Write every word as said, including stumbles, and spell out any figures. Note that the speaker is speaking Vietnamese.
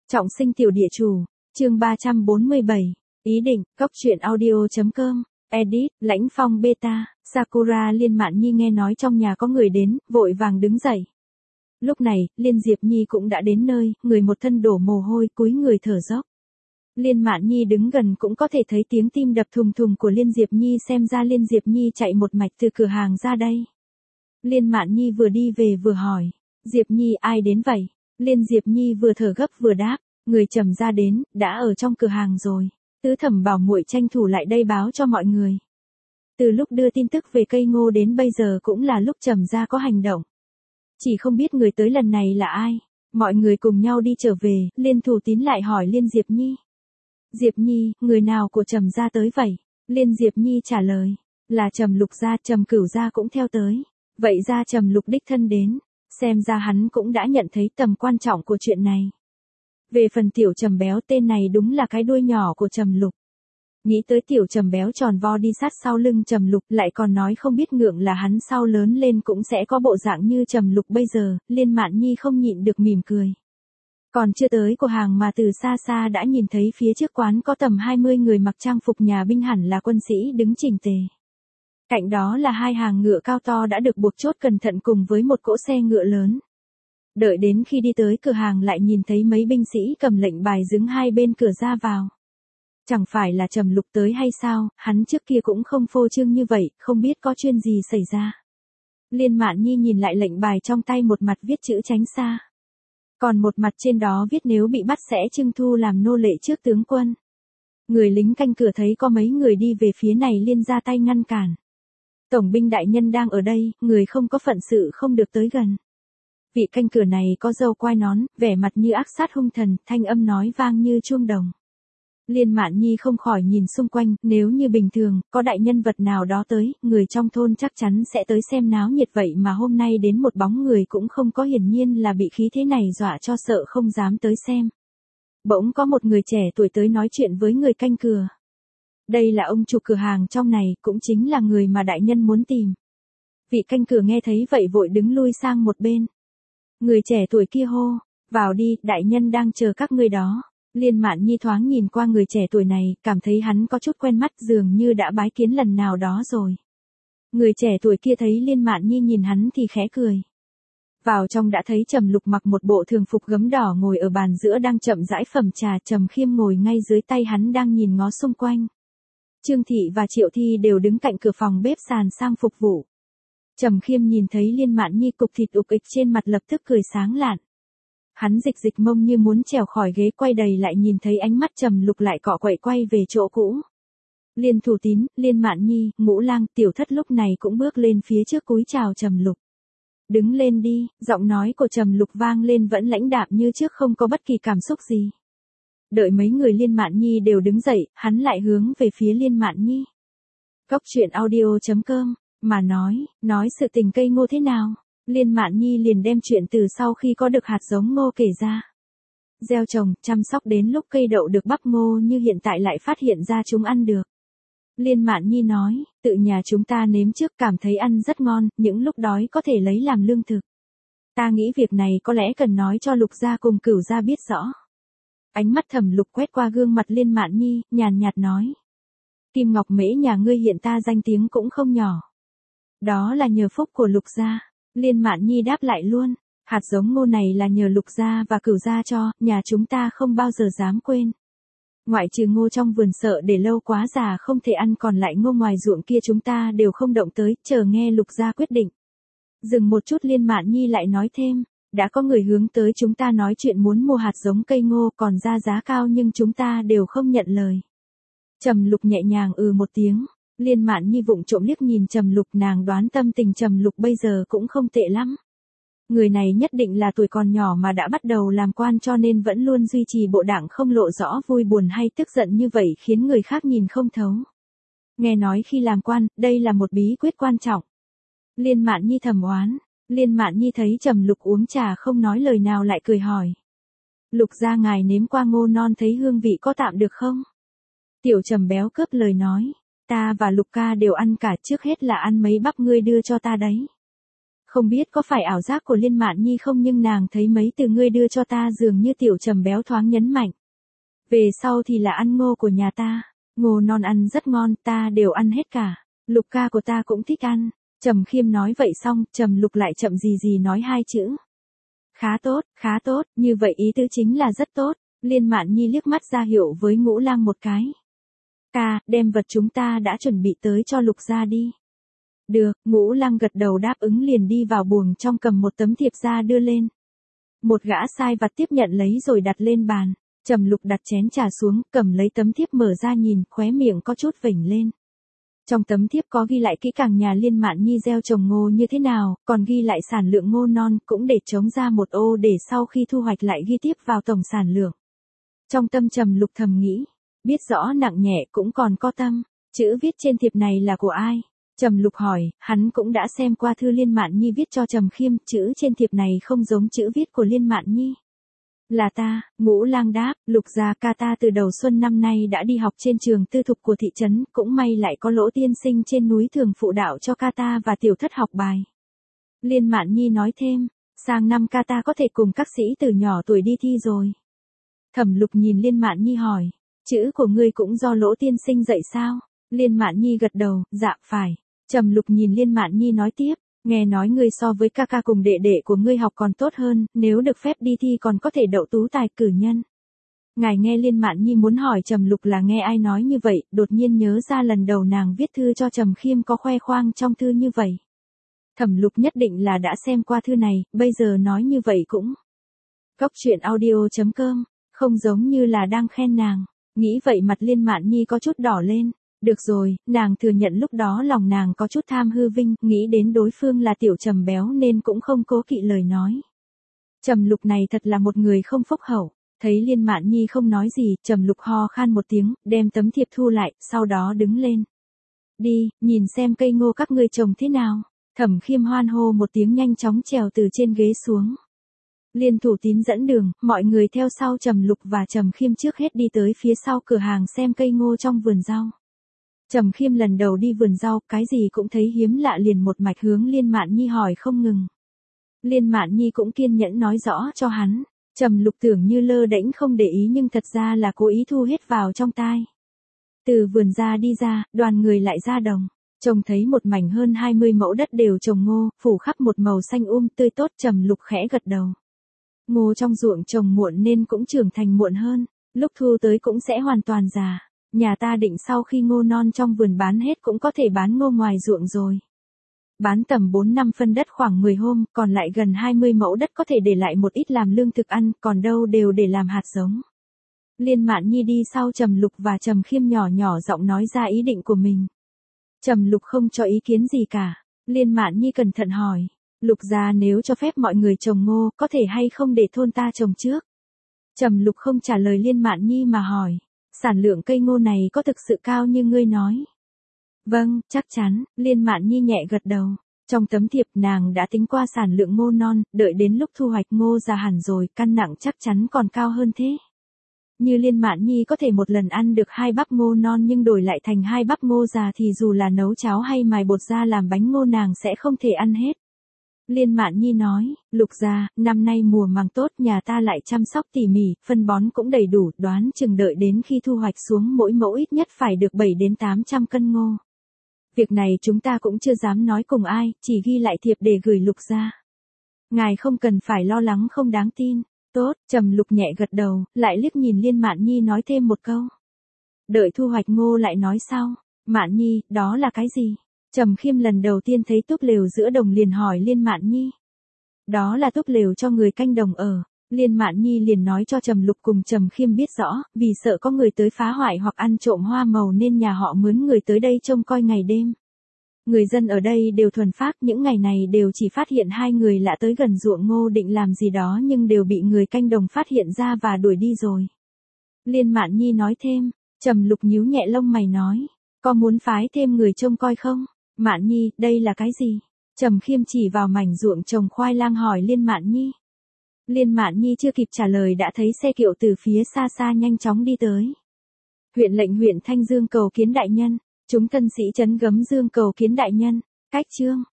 Trọng sinh tiểu địa chủ, chương ba trăm bốn mươi bảy, ý định, cốc truyện audio.com, edit, Lãnh Phong beta, Sakura Liên Mạn Nhi nghe nói trong nhà có người đến, vội vàng đứng dậy. Lúc này, Liên Diệp Nhi cũng đã đến nơi, người một thân đổ mồ hôi, cúi người thở dốc. Liên Mạn Nhi đứng gần cũng có thể thấy tiếng tim đập thùng thùng của Liên Diệp Nhi, xem ra Liên Diệp Nhi chạy một mạch từ cửa hàng ra đây. Liên Mạn Nhi vừa đi về vừa hỏi, Diệp Nhi ai đến vậy? Liên Diệp Nhi vừa thở gấp vừa đáp, người Trầm gia đến, đã ở trong cửa hàng rồi. Tứ Thẩm bảo muội tranh thủ lại đây báo cho mọi người. Từ lúc đưa tin tức về cây ngô đến bây giờ cũng là lúc Trầm gia có hành động. Chỉ không biết người tới lần này là ai. Mọi người cùng nhau đi trở về, Liên Thủ Tín lại hỏi Liên Diệp Nhi. Diệp Nhi, người nào của Trầm gia tới vậy? Liên Diệp Nhi trả lời, là Trầm Lục gia, Trầm Cửu gia cũng theo tới. Vậy ra Trầm Lục đích thân đến, xem ra hắn cũng đã nhận thấy tầm quan trọng của chuyện này. Về phần tiểu Trầm Béo, tên này đúng là cái đuôi nhỏ của Trầm Lục. Nghĩ tới tiểu Trầm Béo tròn vo đi sát sau lưng Trầm Lục, lại còn nói không biết ngượng là hắn sau lớn lên cũng sẽ có bộ dạng như Trầm Lục bây giờ, Liên Mạn Nhi không nhịn được mỉm cười. Còn chưa tới cửa hàng mà từ xa xa đã nhìn thấy phía trước quán có tầm hai mươi người mặc trang phục nhà binh, hẳn là quân sĩ đứng chỉnh tề. Cạnh đó là hai hàng ngựa cao to đã được buộc chốt cẩn thận cùng với một cỗ xe ngựa lớn. Đợi đến khi đi tới cửa hàng lại nhìn thấy mấy binh sĩ cầm lệnh bài đứng hai bên cửa ra vào. Chẳng phải là Trầm Lục tới hay sao, hắn trước kia cũng không phô trương như vậy, không biết có chuyện gì xảy ra. Liên Mạn Nhi nhìn lại lệnh bài trong tay, một mặt viết chữ tránh xa. Còn một mặt trên đó viết nếu bị bắt sẽ trưng thu làm nô lệ trước tướng quân. Người lính canh cửa thấy có mấy người đi về phía này liền ra tay ngăn cản. Tổng binh đại nhân đang ở đây, người không có phận sự không được tới gần. Vị canh cửa này có râu quai nón, vẻ mặt như ác sát hung thần, thanh âm nói vang như chuông đồng. Liên Mạn Nhi không khỏi nhìn xung quanh, nếu như bình thường, có đại nhân vật nào đó tới, người trong thôn chắc chắn sẽ tới xem náo nhiệt, vậy mà hôm nay đến một bóng người cũng không có, hiển nhiên là bị khí thế này dọa cho sợ không dám tới xem. Bỗng có một người trẻ tuổi tới nói chuyện với người canh cửa. Đây là ông chủ cửa hàng trong này, cũng chính là người mà đại nhân muốn tìm. Vị canh cửa nghe thấy vậy vội đứng lui sang một bên. Người trẻ tuổi kia hô, vào đi, đại nhân đang chờ các ngươi đó. Liên Mạn Nhi thoáng nhìn qua người trẻ tuổi này, cảm thấy hắn có chút quen mắt, dường như đã bái kiến lần nào đó rồi. Người trẻ tuổi kia thấy Liên Mạn Nhi nhìn hắn thì khẽ cười. Vào trong đã thấy Trầm Lục mặc một bộ thường phục gấm đỏ ngồi ở bàn giữa đang chậm rãi phẩm trà, Trầm Khiêm ngồi ngay dưới tay hắn đang nhìn ngó xung quanh. Trương Thị và Triệu Thi đều đứng cạnh cửa phòng bếp sàn sang phục vụ. Trầm Khiêm nhìn thấy Liên Mạn Nhi cục thịt ục ịch trên mặt lập tức cười sáng lạn. Hắn dịch dịch mông như muốn trèo khỏi ghế, quay đầy lại nhìn thấy ánh mắt Trầm Lục lại cọ quậy quay về chỗ cũ. Liên Thủ Tín, Liên Mạn Nhi, Ngũ Lang, Tiểu Thất lúc này cũng bước lên phía trước cúi chào Trầm Lục. Đứng lên đi, giọng nói của Trầm Lục vang lên vẫn lãnh đạm như trước, không có bất kỳ cảm xúc gì. Đợi mấy người Liên Mạn Nhi đều đứng dậy, hắn lại hướng về phía Liên Mạn Nhi. Cốc truyện audio.com, mà nói, nói sự tình cây ngô thế nào? Liên Mạn Nhi liền đem chuyện từ sau khi có được hạt giống ngô kể ra. Gieo trồng, chăm sóc đến lúc cây đậu được bắp ngô như hiện tại lại phát hiện ra chúng ăn được. Liên Mạn Nhi nói, tự nhà chúng ta nếm trước cảm thấy ăn rất ngon, những lúc đói có thể lấy làm lương thực. Ta nghĩ việc này có lẽ cần nói cho Lục gia cùng Cửu gia biết rõ. Ánh mắt Thẩm Lục quét qua gương mặt Liên Mạn Nhi, nhàn nhạt nói. Kim Ngọc Mễ nhà ngươi hiện ta danh tiếng cũng không nhỏ. Đó là nhờ phúc của Lục gia. Liên Mạn Nhi đáp lại luôn, hạt giống ngô này là nhờ Lục gia và Cửu gia cho, nhà chúng ta không bao giờ dám quên. Ngoại trừ ngô trong vườn sợ để lâu quá già không thể ăn, còn lại ngô ngoài ruộng kia chúng ta đều không động tới, chờ nghe Lục gia quyết định. Dừng một chút Liên Mạn Nhi lại nói thêm, đã có người hướng tới chúng ta nói chuyện muốn mua hạt giống cây ngô còn ra giá cao nhưng chúng ta đều không nhận lời. Trầm Lục nhẹ nhàng ừ một tiếng. Liên Mạn Nhi vụng trộm liếc nhìn Trầm Lục, nàng đoán tâm tình Trầm Lục bây giờ cũng không tệ lắm. Người này nhất định là tuổi còn nhỏ mà đã bắt đầu làm quan, cho nên vẫn luôn duy trì bộ dạng không lộ rõ vui buồn hay tức giận như vậy, khiến người khác nhìn không thấu. Nghe nói khi làm quan, đây là một bí quyết quan trọng. Liên Mạn Nhi thầm oán. Liên Mạn Nhi thấy Trầm Lục uống trà không nói lời nào lại cười hỏi. Lục gia ngài nếm qua ngô non thấy hương vị có tạm được không? Tiểu Trầm Béo cướp lời nói. Ta và Lục ca đều ăn cả, trước hết là ăn mấy bắp ngươi đưa cho ta đấy. Không biết có phải ảo giác của Liên Mạn Nhi không nhưng nàng thấy mấy từ ngươi đưa cho ta dường như tiểu Trầm béo thoáng nhấn mạnh. Về sau thì là ăn ngô của nhà ta, ngô non ăn rất ngon, ta đều ăn hết cả, Lục ca của ta cũng thích ăn. Trầm Khiêm nói vậy xong, Trầm Lục lại chậm gì gì nói hai chữ. Khá tốt, khá tốt, như vậy ý tứ chính là rất tốt. Liên Mạn Nhi liếc mắt ra hiệu với Ngũ Lang một cái. Ca, đem vật chúng ta đã chuẩn bị tới cho Lục gia đi. Được, Ngũ Lang gật đầu đáp ứng liền đi vào buồng trong cầm một tấm thiệp ra đưa lên. Một gã sai vặt tiếp nhận lấy rồi đặt lên bàn. Trầm Lục đặt chén trà xuống, cầm lấy tấm thiếp mở ra nhìn, khóe miệng có chút vểnh lên. Trong tấm thiếp có ghi lại kỹ càng nhà Liên Mạn Nhi gieo trồng ngô như thế nào, còn ghi lại sản lượng ngô non, cũng để trống ra một ô để sau khi thu hoạch lại ghi tiếp vào tổng sản lượng. Trong tâm Trầm Lục thầm nghĩ, biết rõ nặng nhẹ cũng còn có tâm, chữ viết trên thiệp này là của ai? Trầm Lục hỏi, hắn cũng đã xem qua thư Liên Mạn Nhi viết cho Trầm Khiêm, chữ trên thiệp này không giống chữ viết của Liên Mạn Nhi. Là ta, Ngũ Lang đáp, Lục gia ca ta từ đầu xuân năm nay đã đi học trên trường tư thục của thị trấn, cũng may lại có Lỗ tiên sinh trên núi thường phụ đạo cho ca ta và tiểu thất học bài. Liên Mạn Nhi nói thêm, sang năm ca ta có thể cùng các sĩ từ nhỏ tuổi đi thi rồi. Thẩm Lục nhìn Liên Mạn Nhi hỏi, chữ của ngươi cũng do Lỗ tiên sinh dạy sao? Liên Mạn Nhi gật đầu, dạ phải. Trầm Lục nhìn Liên Mạn Nhi nói tiếp, nghe nói ngươi so với ca ca cùng đệ đệ của ngươi học còn tốt hơn, nếu được phép đi thi còn có thể đậu tú tài cử nhân. Ngài nghe Liên Mạn Nhi muốn hỏi Trầm Lục là nghe ai nói như vậy, đột nhiên nhớ ra lần đầu nàng viết thư cho Trầm Khiêm có khoe khoang trong thư như vậy. Thẩm Lục nhất định là đã xem qua thư này, bây giờ nói như vậy cũng. Cốc truyện audio chấm com, không giống như là đang khen nàng, nghĩ vậy mặt Liên Mạn Nhi có chút đỏ lên. Được rồi, nàng thừa nhận lúc đó lòng nàng có chút tham hư vinh, nghĩ đến đối phương là tiểu Trầm béo nên cũng không cố kỵ lời nói. Trầm Lục này thật là một người không phúc hậu, thấy Liên Mạn Nhi không nói gì, Trầm Lục ho khan một tiếng, đem tấm thiệp thu lại, sau đó đứng lên. Đi, nhìn xem cây ngô các ngươi trồng thế nào. Thẩm Khiêm hoan hô một tiếng nhanh chóng trèo từ trên ghế xuống. Liên Thủ Tín dẫn đường, mọi người theo sau Trầm Lục và Trầm Khiêm trước hết đi tới phía sau cửa hàng xem cây ngô trong vườn rau. Trầm Khiêm lần đầu đi vườn rau, cái gì cũng thấy hiếm lạ liền một mạch hướng Liên Mạn Nhi hỏi không ngừng. Liên Mạn Nhi cũng kiên nhẫn nói rõ cho hắn, Trầm Lục tưởng như lơ đễnh không để ý nhưng thật ra là cố ý thu hết vào trong tai. Từ vườn ra đi ra, đoàn người lại ra đồng, trông thấy một mảnh hơn hai mươi mẫu đất đều trồng ngô, phủ khắp một màu xanh um tươi tốt. Trầm Lục khẽ gật đầu. Ngô trong ruộng trồng muộn nên cũng trưởng thành muộn hơn, lúc thu tới cũng sẽ hoàn toàn già. Nhà ta định sau khi ngô non trong vườn bán hết cũng có thể bán ngô ngoài ruộng rồi. Bán tầm bốn năm phân đất khoảng mười hôm, còn lại gần hai mươi mẫu đất có thể để lại một ít làm lương thực ăn, còn đâu đều để làm hạt giống. Liên Mạn Nhi đi sau Trầm Lục và Trầm Khiêm nhỏ nhỏ giọng nói ra ý định của mình. Trầm Lục không cho ý kiến gì cả. Liên Mạn Nhi cẩn thận hỏi, Lục gia nếu cho phép mọi người trồng ngô, có thể hay không để thôn ta trồng trước? Trầm Lục không trả lời Liên Mạn Nhi mà hỏi, sản lượng cây ngô này có thực sự cao như ngươi nói? Vâng, chắc chắn, Liên Mạn Nhi nhẹ gật đầu. Trong tấm thiệp nàng đã tính qua sản lượng ngô non, đợi đến lúc thu hoạch ngô già hẳn rồi, cân nặng chắc chắn còn cao hơn thế. Như Liên Mạn Nhi có thể một lần ăn được hai bắp ngô non nhưng đổi lại thành hai bắp ngô già thì dù là nấu cháo hay mài bột ra làm bánh ngô nàng sẽ không thể ăn hết. Liên Mạn Nhi nói, Lục gia, năm nay mùa màng tốt, nhà ta lại chăm sóc tỉ mỉ, phân bón cũng đầy đủ, đoán chừng đợi đến khi thu hoạch xuống mỗi mẫu ít nhất phải được bảy đến tám trăm cân ngô. Việc này chúng ta cũng chưa dám nói cùng ai, chỉ ghi lại thiệp để gửi Lục gia. Ngài không cần phải lo lắng không đáng tin. Tốt, Trầm Lục nhẹ gật đầu, lại liếc nhìn Liên Mạn Nhi nói thêm một câu. Đợi thu hoạch ngô lại nói sau. Mạn Nhi, đó là cái gì? Trầm Khiêm lần đầu tiên thấy túp lều giữa đồng liền hỏi Liên Mạn Nhi. Đó là túp lều cho người canh đồng ở. Liên Mạn Nhi liền nói cho Trầm Lục cùng Trầm Khiêm biết rõ, vì sợ có người tới phá hoại hoặc ăn trộm hoa màu nên nhà họ mướn người tới đây trông coi ngày đêm. Người dân ở đây đều thuần phác, những ngày này đều chỉ phát hiện hai người lạ tới gần ruộng ngô định làm gì đó nhưng đều bị người canh đồng phát hiện ra và đuổi đi rồi. Liên Mạn Nhi nói thêm, Trầm Lục nhíu nhẹ lông mày nói, có muốn phái thêm người trông coi không? Mạn Nhi, đây là cái gì? Trầm Khiêm chỉ vào mảnh ruộng trồng khoai lang hỏi Liên Mạn Nhi. Liên Mạn Nhi chưa kịp trả lời đã thấy xe kiệu từ phía xa xa nhanh chóng đi tới. Huyện lệnh huyện Thanh Dương cầu kiến đại nhân. Chúng tân sĩ trấn Gấm Dương cầu kiến đại nhân. Cách chương